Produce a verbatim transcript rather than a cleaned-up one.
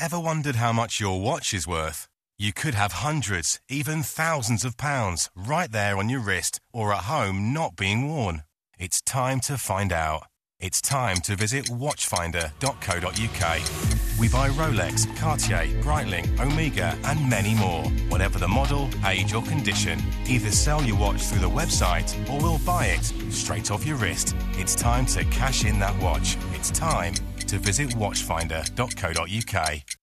Ever wondered how much your watch is worth? You could have hundreds, even thousands of pounds right there on your wrist or at home not being worn. It's time to find out. It's time to visit watchfinder dot co dot uk. We buy Rolex, Cartier, Breitling, Omega and many more. Whatever the model, age or condition, either sell your watch through the website or we'll buy it straight off your wrist. It's time to cash in that watch. It's time to visit watchfinder dot co dot uk.